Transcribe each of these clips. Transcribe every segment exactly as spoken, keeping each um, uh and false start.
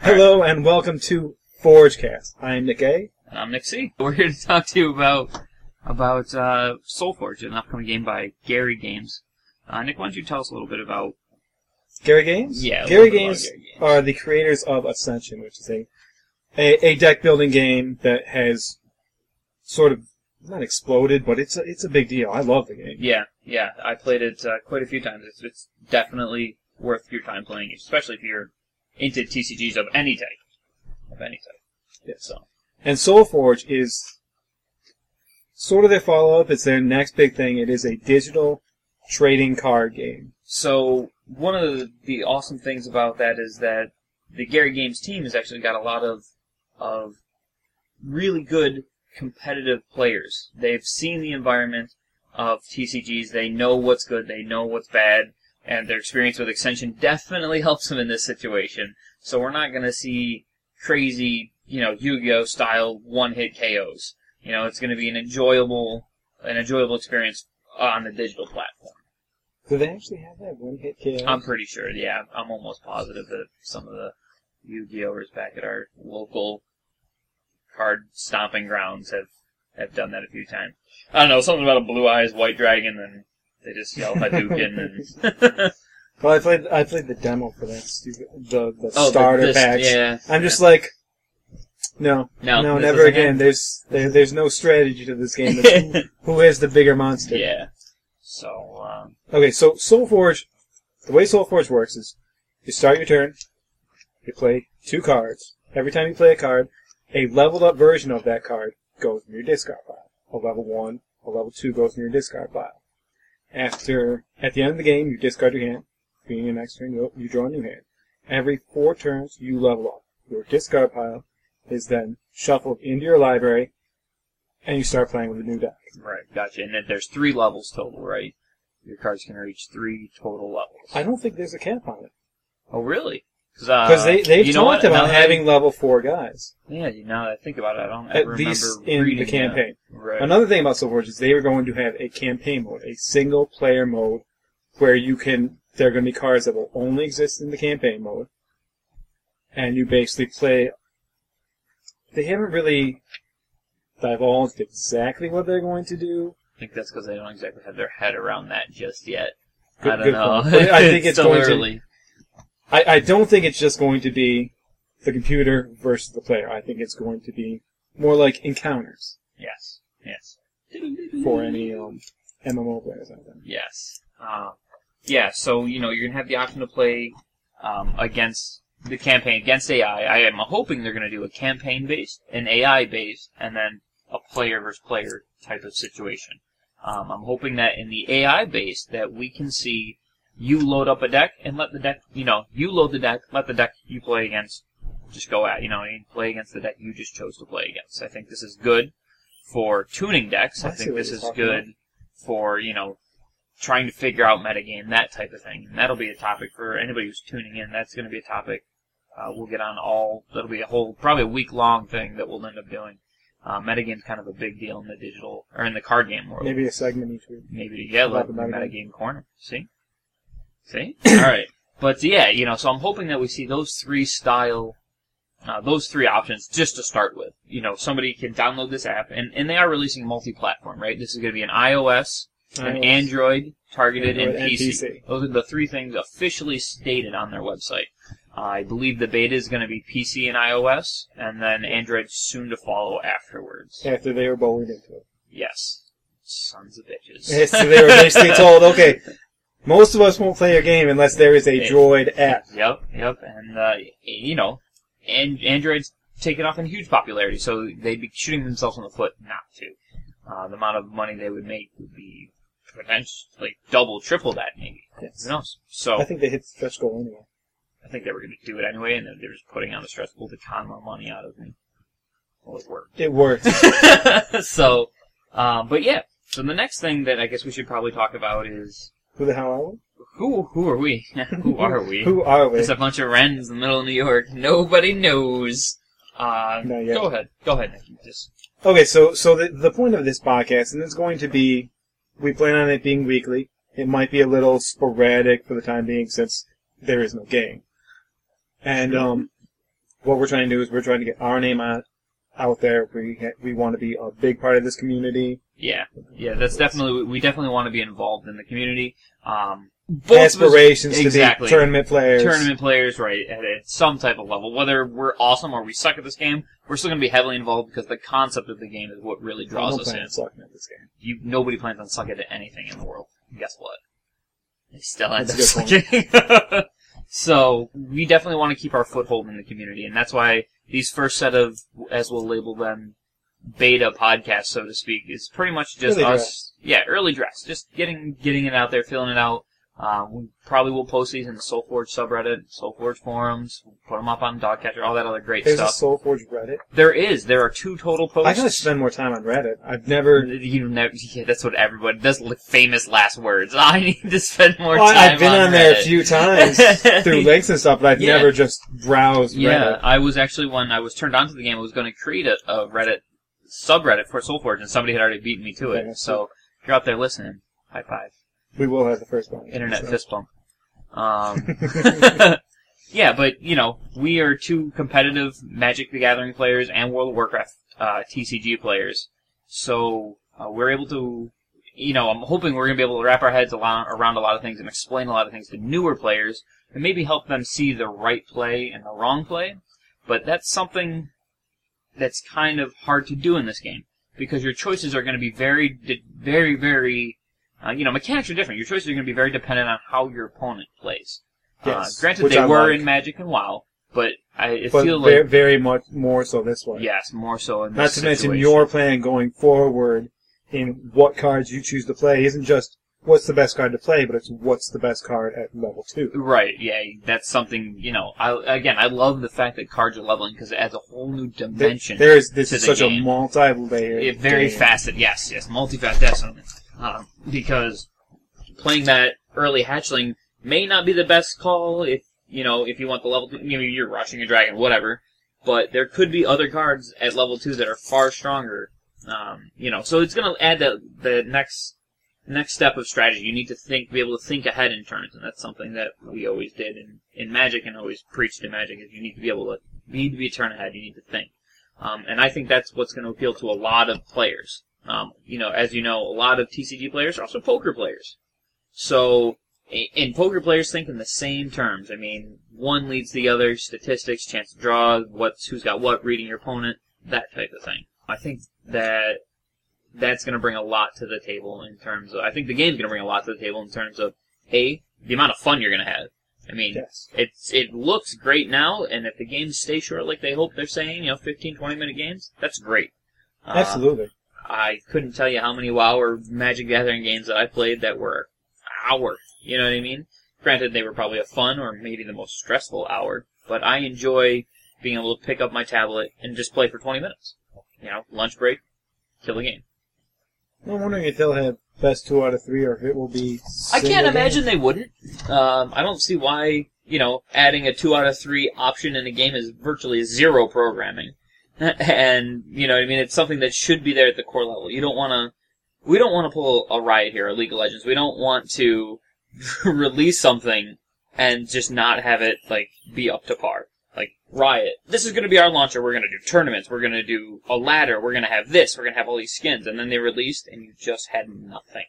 Hello and welcome to ForgeCast. I'm Nick A. And I'm Nick C. We're here to talk to you about about uh, SoulForge, an upcoming game by Gary Games. Uh, Nick, why don't you tell us a little bit about Gary Games? Yeah, Gary Games, Gary Games are the creators of Ascension, which is a, a a deck building game that has sort of not exploded, but it's a, it's a big deal. I love the game. Yeah, yeah. I played it uh, quite a few times. It's, it's definitely worth your time playing, especially if you're into T C Gs of any type. Of any type. Yeah. So. And SoulForge is sort of their follow-up. It's their next big thing. It is a digital trading card game. So, one of the, the awesome things about that is that the Gary Games team has actually got a lot of of really good competitive players. They've seen the environment of T C Gs. They know what's good. They know what's bad. And their experience with Ascension definitely helps them in this situation. So we're not going to see crazy, you know, Yu-Gi-Oh! Style one-hit K Os. You know, it's going to be an enjoyable, an enjoyable experience on the digital platform. Do they actually have that one-hit K O? I'm pretty sure, yeah. I'm almost positive that some of the Yu-Gi-Ohers back at our local card stomping grounds have, have done that a few times. I don't know, something about a Blue Eyes White Dragon, and they just yell Hadouken and... Well, I played I played the demo for that stupid the the oh, starter this, packs. Yeah, I'm yeah. just like, no, no, no, this never isn't again. it. There's there, there's no strategy to this game. It's who, who is the bigger monster? Yeah. So, um... Okay, so SoulForge, the way SoulForge works is, you start your turn, you play two cards. Every time you play a card, a leveled up version of that card goes in your discard pile. A level one, a level two goes in your discard pile. After, at the end of the game, you discard your hand. Being your next turn, you, you draw a new hand. Every four turns, you level up. Your discard pile is then shuffled into your library, and you start playing with a new deck. Right, gotcha. And then there's three levels total, right? Your cards can reach three total levels. I don't think there's a cap on it. Oh, really? Because uh, they, they've you know talked what? about Now having that, level four guys. Yeah, now that I think about it, I don't At ever least remember in reading the campaign. that. Right. Another thing about SoulForge is they are going to have a campaign mode, a single player mode, where you can, there are going to be cards that will only exist in the campaign mode, and you basically play, they haven't really divulged exactly what they're going to do. I think that's because they don't exactly have their head around that just yet. Good, I don't good know. point. But I think it's still going early. to, I, I don't think it's just going to be the computer versus the player. I think it's going to be more like encounters. Yes, yes. For any um, M M O players out there. Yes. Uh, yeah, so, you know, you're going to have the option to play um, against the campaign, against A I. I am hoping they're going to do a campaign-based, an A I-based, and then a player versus player type of situation. Um, I'm hoping that in the A I-based that we can see you load up a deck and let the deck, you know, you load the deck, let the deck you play against just go at, you know, you play against the deck you just chose to play against. I think this is good for tuning decks. I, I think this is good about. for, you know, trying to figure out metagame, that type of thing. And that'll be a topic for anybody who's tuning in. That's going to be a topic uh, we'll get on all, that'll be a whole, probably a week-long thing that we'll end up doing. Uh, metagame's kind of a big deal in the digital, or in the card game world. Maybe a segment each week. Maybe, yeah, About like the the metagame. metagame corner. See? See? Alright. But yeah, you know, so I'm hoping that we see those three style, uh, those three options just to start with. You know, somebody can download this app, and, and they are releasing multi-platform, right? This is going to be an iOS, an iOS. Android, targeted, Android and and P C. P C. Those are the three things officially stated on their website. Uh, I believe the beta is going to be P C and iOS, and then Android soon to follow afterwards. After they were bullied into it. Yes. Sons of bitches. Yes, so they were basically told, okay, most of us won't play your game unless there is a It- Droid app. Yep, yep, and, uh, you know, and Android's taken off in huge popularity, so they'd be shooting themselves in the foot not to. Uh, the amount of money they would make would be potentially double, triple that, maybe. Yes. Who knows? So, I think they hit the stretch goal anyway. I think they were going to do it anyway, and then they were just putting on the stretch goal to con more money out of me. Well, it worked. It worked. so, um, but yeah. So the next thing that I guess we should probably talk about is Who the hell are we? who who are we? who are we? Who are we? Just a bunch of wrens in the middle of New York. Nobody knows. Uh, Not yet. go ahead. Go ahead, Nick. Just Okay, so so the the point of this podcast, and it's going to be, we plan on it being weekly. It might be a little sporadic for the time being since there is no game. And um, what we're trying to do is we're trying to get our name out out there. We ha- we want to be a big part of this community. Yeah, yeah, that's definitely we definitely want to be involved in the community. Um, both Aspirations us, to exactly. be tournament players. Tournament players, right, at, at some type of level. Whether we're awesome or we suck at this game, we're still going to be heavily involved because the concept of the game is what really draws don't us plan in. on sucking at this game. You, nobody plans on sucking at anything in the world. Guess what? They still end up That's a good sucking. So, we definitely want to keep our foothold in the community, and that's why these first set of, as we'll label them, beta podcasts, so to speak, is pretty much just Early us. dress. Yeah, early dress. Just getting getting it out there, feeling it out. Um, we probably will post these in the SoulForge subreddit, SoulForge forums, we'll put them up on Dogcatcher, all that other great There's stuff. a SoulForge Reddit. There is. There are two total posts. I gotta spend more time on Reddit. I've never. You never. Yeah, that's what everybody. That's like famous last words. I need to spend more Well, time. I've been on, on there a Reddit. few times through links and stuff, but I've Yeah. never just browsed Yeah, Reddit. I was actually when I was turned on to the game, I was going to create a, a Reddit subreddit for SoulForge, and somebody had already beaten me to it. Yeah, So if you're out there listening, high five. We will have the first one. Internet so. fist bump. Um, yeah, but, you know, we are two competitive Magic the Gathering players and World of Warcraft uh, T C G players. So uh, we're able to, you know, I'm hoping we're going to be able to wrap our heads around, around a lot of things and explain a lot of things to newer players and maybe help them see the right play and the wrong play. But that's something that's kind of hard to do in this game because your choices are going to be very, very, very... Uh, you know, mechanics are different. Your choices are going to be very dependent on how your opponent plays. Yes, uh, granted, which they I were like. in Magic and WoW, but I But feel very, like very much more so this way. yes, more so in Not this to mention situation. your plan going forward in what cards you choose to play isn't just what's the best card to play, but it's what's the best card at level two. Right, yeah, that's something, you know, I, again, I love the fact that cards are leveling because it adds a whole new dimension. There is this to is the such game. a multi-layered It, very game. facet, yes, yes, multifaceted. Um, because playing that early hatchling may not be the best call if, you know, if you want the level two, you know, you're rushing a dragon, whatever. But there could be other cards at level two that are far stronger. Um, you know, so it's going to add the, the next, next step of strategy. You need to think, be able to think ahead in turns, and that's something that we always did in, in Magic and always preached in Magic is you need to be able to, you need to be a turn ahead, you need to think. Um, and I think that's what's going to appeal to a lot of players. Um, you know, as you know, a lot of T C G players are also poker players. So, and poker players think in the same terms. I mean, one leads the other, statistics, chance to draw, what's, who's got what, reading your opponent, that type of thing. I think that that's going to bring a lot to the table in terms of, I think the game's going to bring a lot to the table in terms of, A, the amount of fun you're going to have. I mean, Yes. it's, it looks great now, and if the games stay short like they hope they're saying, you know, fifteen, twenty minute games, that's great. Uh, Absolutely. I couldn't tell you how many WoW or Magic Gathering games that I played that were hour. You know what I mean? Granted, they were probably a fun or maybe the most stressful hour, but I enjoy being able to pick up my tablet and just play for twenty minutes. You know, lunch break, kill the game. I'm wondering if they'll have best two out of three or if it will be. I can't single imagine game. they wouldn't. Um, I don't see why, you know, adding a two out of three option in a game is virtually zero programming. And, you know what I mean? It's something that should be there at the core level. You don't want to, we don't want to pull a Riot here, a League of Legends. We don't want to release something and just not have it, like, be up to par. Like, Riot, this is going to be our launcher. We're going to do tournaments. We're going to do a ladder. We're going to have this. We're going to have all these skins. And then they released, and you just had nothing.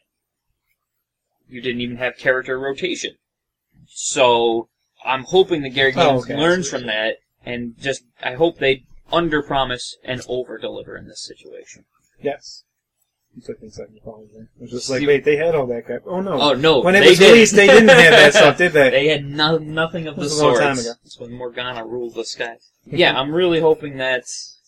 You didn't even have character rotation. So, I'm hoping that Gary Oh, Games okay. learns from that, and just, I hope they under-promise and over-deliver in this situation. Yes. You took me a second to follow there. It was just like, See- wait, they had all that crap. Oh no. Oh, no. When it they was didn't. released, they didn't have that stuff, did they? They had no, nothing of the This was a long sorts. time ago. This when Morgana ruled the sky. Yeah, I'm really hoping that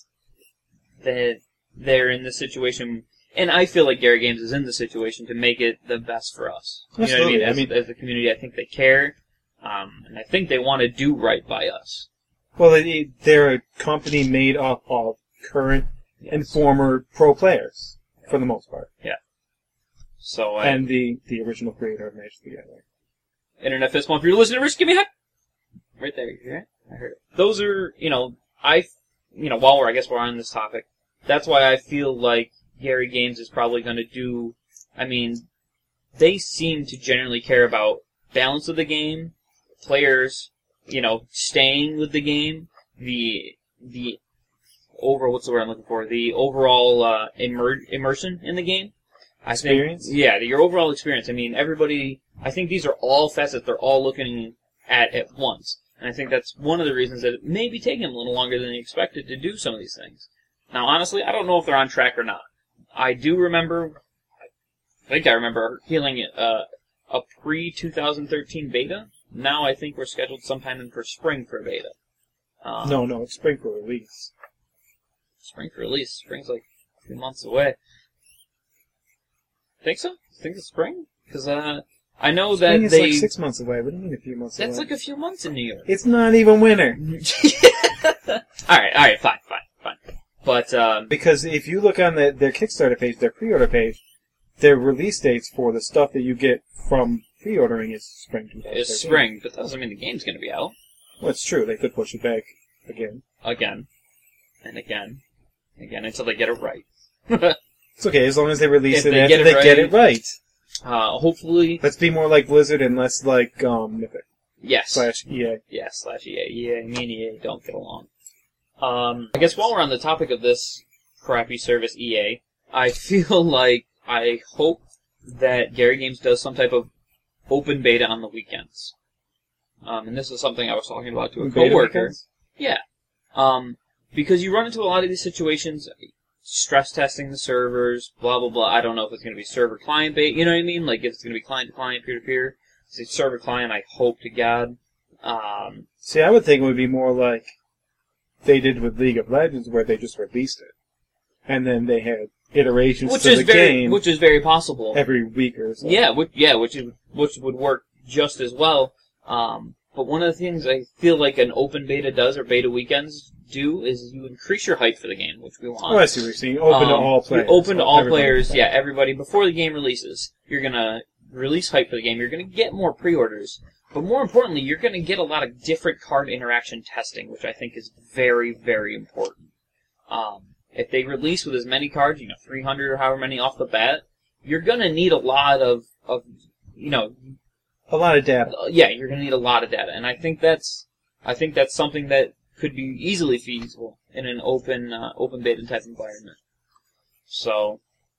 that they're in the situation, and I feel like Gary Games is in the situation to make it the best for us. You know what I Absolutely. mean? I As, mean- as a community, I think they care, um, and I think they want to do right by us. Well, they, they're a company made up of current and Yes. former pro players, for the most part. So, I, And the, the original creator of Magic the Gathering. Internet fist bump. If you're listening to Rich, give me a high. Right there, you hear it? I heard it. Those are, you know, I, you know, while we're, I guess we're on this topic, that's why I feel like Gary Games is probably going to do, I mean, they seem to generally care about balance of the game, players, you know, staying with the game, the the over what's the word I'm looking for? The overall uh, immer- immersion in the game. I Experience? Think, yeah, your overall experience. I mean, everybody. I think these are all facets they're all looking at at once, and I think that's one of the reasons that it may be taking a little longer than they expected to do some of these things. Now, honestly, I don't know if they're on track or not. I do remember. I think I remember feeling uh, a pre twenty thirteen beta. Now I think we're scheduled sometime in for spring for a beta. Um, No, no, it's spring for release. Spring for release. Spring's like a few months away. Think so? Think it's spring? Because uh, I know Spring that is they. like six months away. What do you mean a few months That's away? like a few months in New York. It's not even winter. all right, all right, fine, fine, fine. But um, Because if you look on the, their Kickstarter page, their pre-order page, their release dates for the stuff that you get from pre-ordering is spring twenty thirteen. it's spring, but that doesn't mean the game's going to be out Well, it's true. They could push it back again. again and again, and again until they get it right. It's okay as long as they release If it they after get it they right- get it right. uh, hopefully, Let's be more like Blizzard and less like um, Mythic yes. slash E A. Yeah, slash E A. E A, me and E A don't get along. Um, I guess while we're on the topic of this crappy service, E A, I feel like I hope that Gary Games does some type of open beta on the weekends. Um, and this is something I was talking about to a Beta coworker. weekends? Yeah. Um, because you run into a lot of these situations, stress testing the servers, blah, blah, blah. I don't know if it's going to be server-client bait, you know what I mean? Like, if it's going to be client-to-client, peer-to-peer. If it's server-client, I hope to God. Um, See, I would think it would be more like they did with League of Legends, where they just released it, and then they had iterations which to is the very, game which is very possible. every week or so. Yeah, which, yeah, which is, which would work just as well. Um, but one of the things I feel like an open beta does, or beta weekends do, is you increase your hype for the game, which we want. Oh, I see what you're saying. Open to Um, all players. Open to all Everybody players, can yeah, play. everybody. Before the game releases, you're gonna release hype for the game. You're gonna get more pre-orders, but more importantly, you're gonna get a lot of different card interaction testing, which I think is very, very important. Um, if they release with as many cards, you know, three hundred or however many off the bat, you're gonna need a lot of, of, you know, A lot of data. uh, yeah, you're gonna need a lot of data, and I think that's, I think that's something that could be easily feasible in an open, uh, open beta type environment. So,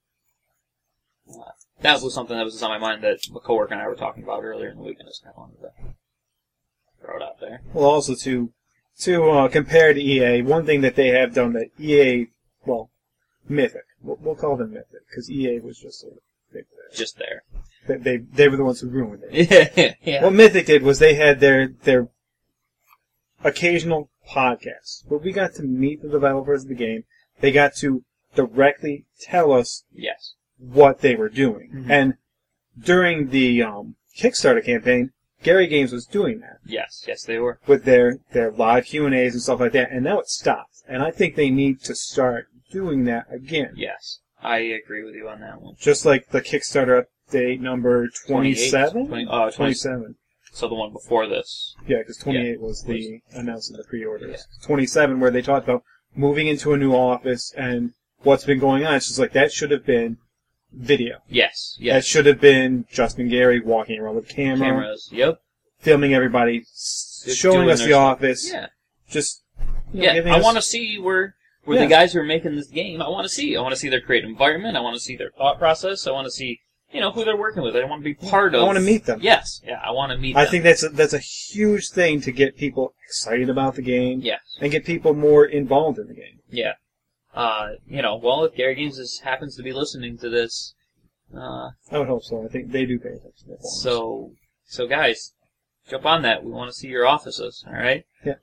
uh, that was something that was on my mind that a coworker and I were talking about earlier in the week, and I just kind of wanted to throw it out there. Well, also to to uh, compare to E A, one thing that they have done that E A, well, Mythic, we'll, we'll call them Mythic, because E A was just sort of they, Just there. they, they they were the ones who ruined it. yeah. yeah. What Mythic did was they had their their occasional podcasts where we got to meet the developers of the game. They got to directly tell us Yes. what they were doing. Mhm. And during the um, Kickstarter campaign, Gary Games was doing that Yes. Yes, they were. with their, their live Q and A's and stuff like that, and now it stopped. And I think they need to start doing that again. Yes. I agree with you on that one. Just like the Kickstarter update number twenty-seven? twenty, uh, twenty, twenty-seven. so the one before this. Yeah, because twenty-eight was the announcement of the pre-orders. Yeah. twenty-seven, where they talked about moving into a new office and what's been going on. It's just like, that should have been video. Yes. That Yes. should have been Justin Gary walking around with a camera, Cameras. Yep. filming everybody, s- Just showing doing us their the stuff. office, Yeah. just you know, Yeah, giving I us- want to see where where Yeah. the guys who are making this game. I want to see. I want to see their creative environment. I want to see their thought process. I want to see, you know, who they're working with. I want to be part I of. wanna meet them. Yes, yeah, I want to meet. I them. think that's a, that's a huge thing to get people excited about the game Yes, and get people more involved in the game. yeah. Uh, you know, well, if Gary Games is, happens to be listening to this, uh, I would hope so. I think they do pay attention to their forums. so so guys, jump on that. We want to see your offices. All right. Yeah.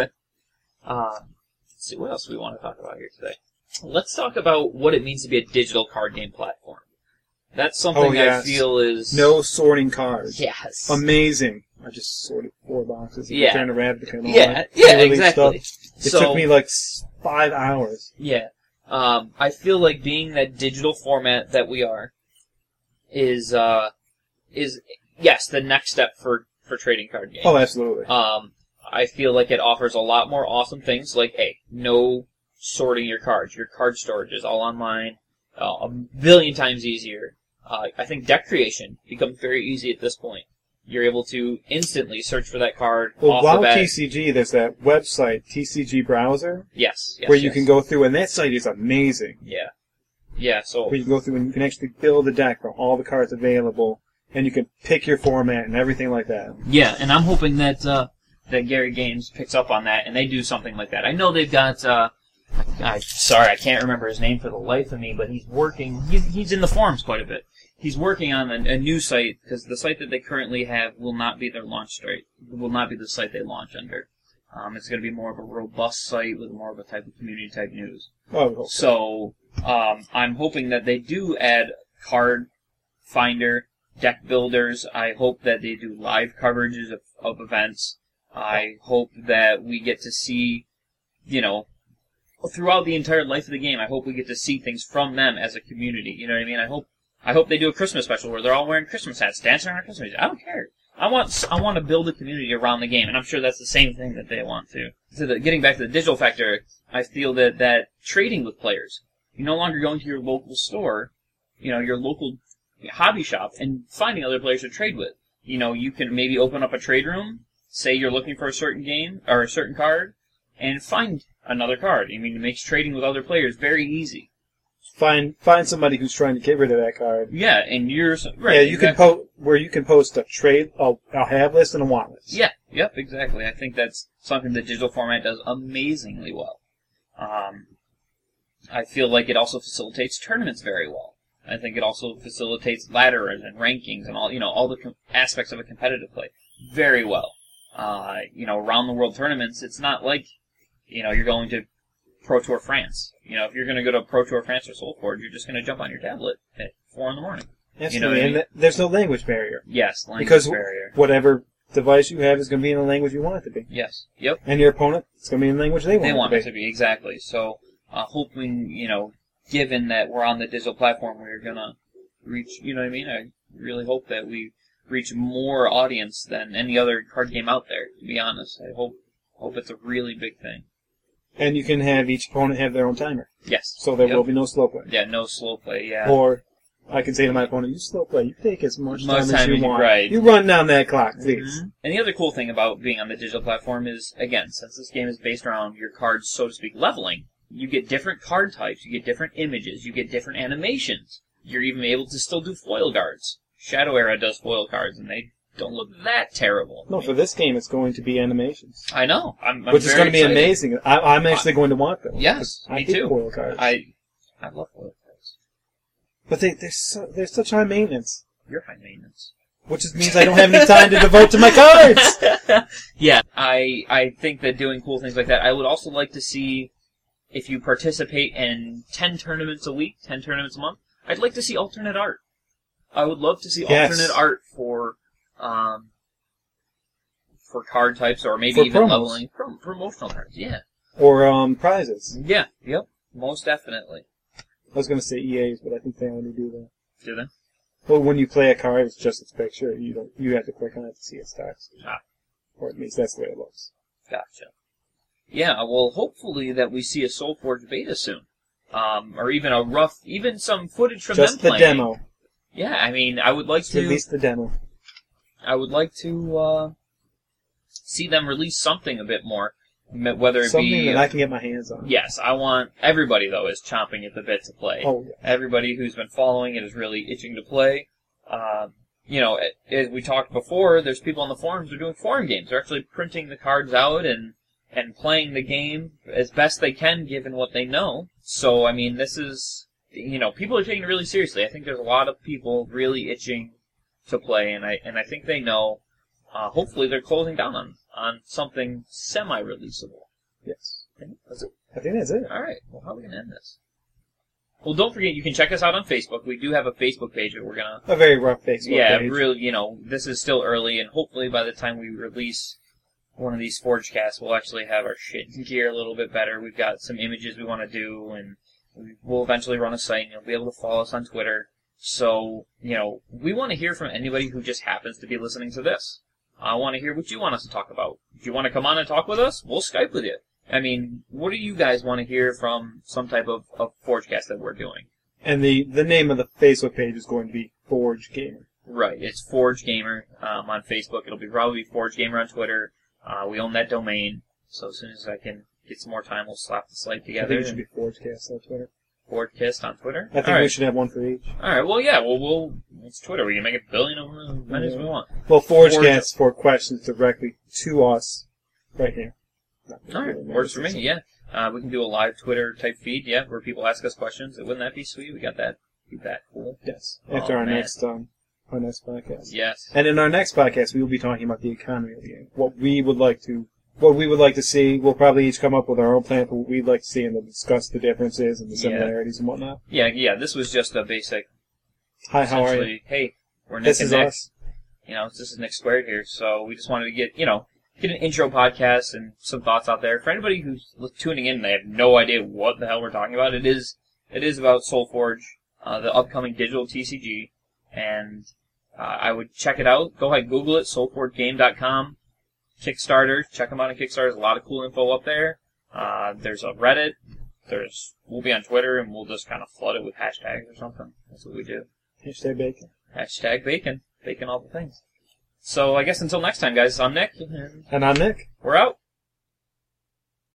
uh, let's see what else we want to talk about here today. Let's talk about what it means to be a digital card game platform. That's something Oh, yes. I feel is No sorting cards. Yes. Amazing. I just sorted four boxes. Yeah. Trying to Ravnica and all Yeah, that. yeah, Pre-release exactly. Stuff. It so, took me like s- five hours. yeah. Um, I feel like being that digital format that we are is, uh, is, yes, the next step for, for trading card games. Oh, absolutely. Um, I feel like it offers a lot more awesome things, like, hey, no sorting your cards. Your card storage is all online, uh, a billion times easier. Uh, I think deck creation becomes very easy at this point. You're able to instantly search for that card Well, off WoW the bat. T C G, there's that website, T C G Browser, Yes, yes, where you yes. can go through, and that site is amazing. Yeah. Yeah, so... Where you can go through and you can actually build a deck from all the cards available, and you can pick your format and everything like that. Yeah, and I'm hoping that uh, that Gary Games picks up on that and they do something like that. I know they've got... Uh, I sorry, I can't remember his name for the life of me, but he's working... He's, he's in the forums quite a bit. He's working on a, a new site, because the site that they currently have will not be their launch site. Will not be the site they launch under. Um, it's going to be more of a robust site with more of a type of community-type news. Oh, So, um, I'm hoping that they do add card finder, deck builders. I hope that they do live coverages of, of events. I hope that we get to see, you know, throughout the entire life of the game, I hope we get to see things from them as a community. You know what I mean? I hope I hope they do a Christmas special where they're all wearing Christmas hats, dancing around Christmas. I don't care. I want I want to build a community around the game, and I'm sure that's the same thing that they want to. So the, getting back to the digital factor, I feel that, that trading with players, you're no longer going to your local store, you know, your local hobby shop, and finding other players to trade with. You know, you can maybe open up a trade room, say you're looking for a certain game, or a certain card, and find another card. I mean, it makes trading with other players very easy. Find find somebody who's trying to get rid of that card. Yeah, and you're... Right, yeah, you exactly. can po- where you can post a trade, a, a have list, and a want list. Yeah, yep, exactly. I think that's something the digital format does amazingly well. Um, I feel like it also facilitates tournaments very well. I think it also facilitates ladders and rankings and all, you know, all the com- aspects of a competitive play very well. Uh, you know, around the world tournaments, it's not like, you know, you're going to Pro Tour France. You know, if you're going to go to Pro Tour France or SoulForge, you're just going to jump on your tablet at four in the morning. Absolutely, You know what I and mean? th- there's no language barrier. Yes, language because barrier. whatever device you have is going to be in the language you want it to be. Yes, yep. And your opponent, it's going to be in the language they want They it want to it be. to be, exactly. So, uh, hoping, you know, given that we're on the digital platform, we're going to reach, you know what I mean? I really hope that we reach more audience than any other card game out there, to be honest. I hope hope it's a really big thing. And you can have each opponent have their own timer. Yes. So there Yep. will be no slow play. Yeah, no slow play, yeah. Or I can say to my opponent, you slow play, you take as much Much time, time as you as you- want. right. You run down that clock, please. Mhm. And the other cool thing about being on the digital platform is, again, since this game is based around your cards, so to speak, leveling, you get different card types, you get different images, you get different animations. You're even able to still do foil cards. Shadow Era does foil cards, and they don't look that terrible. No, for this game, it's going to be animations. I know. I'm, I'm Which is very going to be excited. amazing. I, I'm actually going to want them. Yes, I me hate too. foil cards. I I love foil cards. But they, they're, so, they're such high maintenance. You're high maintenance. Which just means I don't have any time to devote to my cards! Yeah, I I think that doing cool things like that. I would also like to see, if you participate in ten tournaments a week, ten tournaments a month, I'd like to see alternate art. I would love to see Yes. alternate art for um for card types, or maybe For even promos. leveling Prom- promotional cards. Yeah, Or um, prizes. yeah, yep, most definitely. I was going to say E A's, but I think they only do that. Do they? Well, when you play a card, it's just its picture. You don't. You have to click on it to see its text. Ah. Or at least that's the way it looks. Gotcha. Yeah, well, hopefully that we see a SoulForge beta soon. Um, or even a rough, even some footage from Just them the playing. demo. Yeah, I mean, I would like Just at to, least the demo. I would like to, uh, see them release something a bit more, m- whether it Something be, that I can get my hands on. yes, I want, everybody though is chomping at the bit to play. Oh, yeah. Everybody who's been following it is really itching to play. Um, you know, as we talked before, there's people on the forums who are doing forum games. They're actually printing the cards out and, and playing the game as best they can given what they know. So, I mean, this is, you know, people are taking it really seriously. I think there's a lot of people really itching to play, and I, and I think they know, uh, hopefully they're closing down on, on something semi-releasable. Yes. I think that's it. I think that's it. Alright, well, how are we going to end this? Well, don't forget, you can check us out on Facebook. We do have a Facebook page that we're going to A very rough Facebook yeah, page. really, you know, this is still early, and hopefully by the time we release one of these Forge casts, we'll actually have our shit in gear a little bit better. We've got some images we want to do, and we'll eventually run a site, and you'll be able to follow us on Twitter. So, you know, we want to hear from anybody who just happens to be listening to this. I want to hear what you want us to talk about. If you want to come on and talk with us, we'll Skype with you. I mean, what do you guys want to hear from some type of, of Forge cast that we're doing? And the, the name of the Facebook page is going to be Forge Gamer. Right. It's Forge Gamer um, on Facebook. It'll be probably Forge Gamer on Twitter. Uh, we own that domain, so as soon as I can get some more time, we'll slap the site I together. think it should be ForgeCast on Twitter. ForgeCast on Twitter? I think All we right. should have one for each. All right. Well, yeah. Well, we'll. It's Twitter. We can make a billion of them as many as we want. Well, Forge- ForgeCast for questions directly to us right here. Not All right. really Works for matters. me. Yeah. Uh, we can do a live Twitter type feed. Yeah, where people ask us questions. Wouldn't that be sweet? We got that. Keep that cool. Yes. Oh, After our man. next um, our next podcast. Yes. And in our next podcast, we will be talking about the economy of the game. What we would like to, what we would like to see. We'll probably each come up with our own plan for what we'd like to see, and then discuss the differences and the Yeah. similarities and whatnot. Yeah. Yeah. This was just a basic. Hi, how are you? essentially, hey, we're Nick This and is Nick. us. You know, this is Nick Squared here, so we just wanted to get, you know, get an intro podcast and some thoughts out there. For anybody who's tuning in and they have no idea what the hell we're talking about, it is it is about SoulForge, uh, the upcoming digital T C G, and uh, I would check it out. Go ahead, Google it, soul forge game dot com. Kickstarter, check them out on Kickstarter. There's a lot of cool info up there. Uh, there's a Reddit. There's we'll be on Twitter, and we'll just kind of flood it with hashtags or something. That's what we do. Hashtag bacon. Hashtag bacon. Bacon all the things. So I guess until next time, guys, I'm Nick, and And I'm Nick. we're out.